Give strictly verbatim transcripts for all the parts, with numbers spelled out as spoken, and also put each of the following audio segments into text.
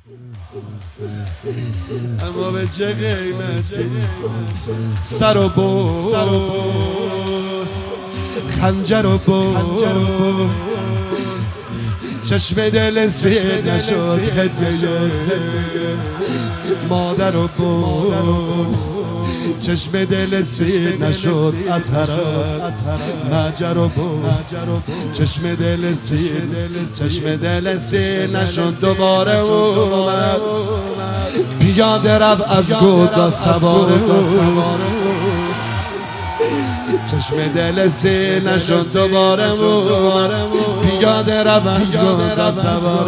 اما به چه قیمتی سر و بر خنجر و بر چشم دل سیر نشد هدیه مادر و بر چشم دل سیر نشد از حرم مجر و بر چشم دل سیر چشم دل سیر نشد دوباره اومد پیاده رفت از گودا سوار چشم دل سیر نشد دوباره اومد پیاده رفت از گودا سوار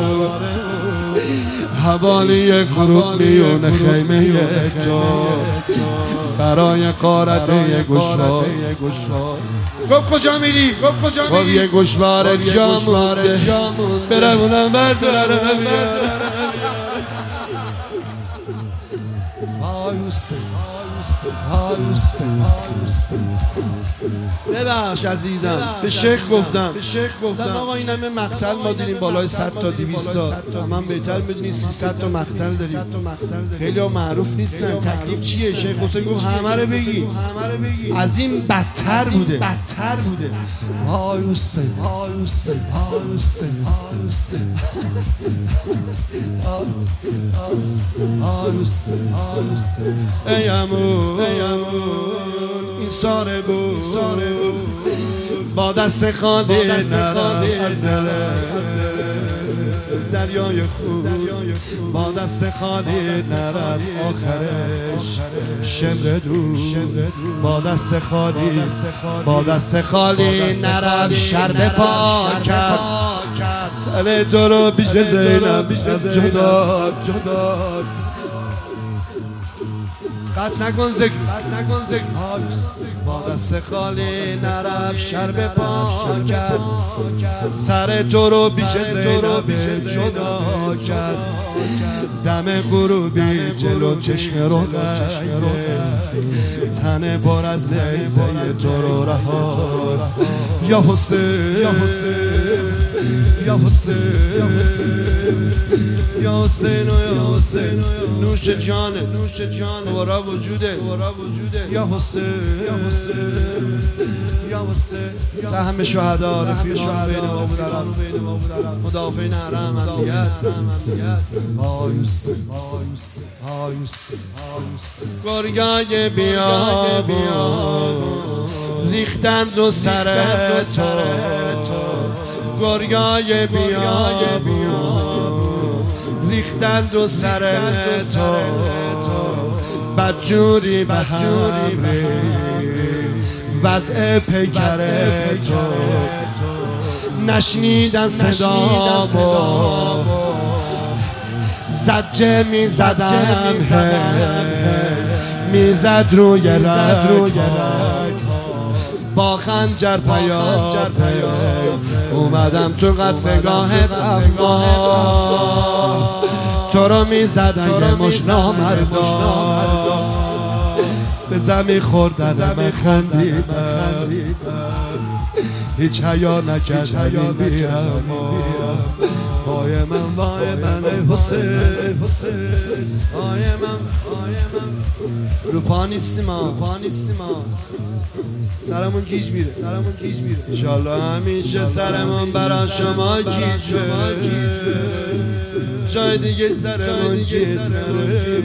حوالی غروب میون خیمه تو برای قارت یه گوشوار گفت کجا میری؟ گفت کجا میری؟ یه گوشوار جا مونده برمونم بردارم ببخش عزیزم به شیخ گفتم به شیخ گفتم آقا این همه مقتل ما دیدیم بالای صد تا دویست تا من بهتر بدونی سیصد تا مقتل داریم خیلی ها معروف نیستن تکلیف چیه؟ شیخ حسین گفت همه رو بگی از این بدتر بوده بدتر بوده وای حسین وای حسین وای حسین وای حسین ای امون ای امون این ساره بود با دست خالی نرم از دل دریای خود با دست خالی نرم آخرش شمر دود با دست خالی با دست خالی نرم شرب پا کرد تله تو رو بیش زینب جدا جدا قط نکن ذکر قط نکن ذکر با دست خالی نرم شرب پا کرد سر تو رو بیش زینب جدا کرد دم غروبی جلو چشم رو تن پر از لیزه تو رو رها یا حسین یا حسین یا حسین یا حسین و یا حسین نوش جانه نوش جانه ورا وجوده ورا وجوده یا حسین یا حسین یا حسین سهم شهدا رفیقان بین ما بودرم مدافعین حرم امنیت آی حسین آی حسین گرگای بیا بیا ریختند رو سر تو گرگای بیا بیا ریختند و سر تو بدجوری به هم وضع پیکر تو نشنیدن صدا با زجه می زدم می زد روی رگ با خنجر پیاد اومدم تو قتلگاه افغان تو رو می زدن یه مش نامردا به زمین خوردن من خندیدم هیچ حیا نکرد همین بیرم وای من وای من حسین وای من رو پا نیستیم پا نیستیم سرمون گیج میره سرمون گیج میره انشالله همیشه سرمون برای شما گیج جای دیگه سرمون گیج نره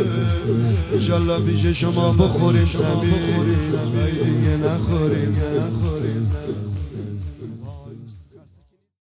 انشالله پیش شما بخوریم زمین جای دیگه نخوریم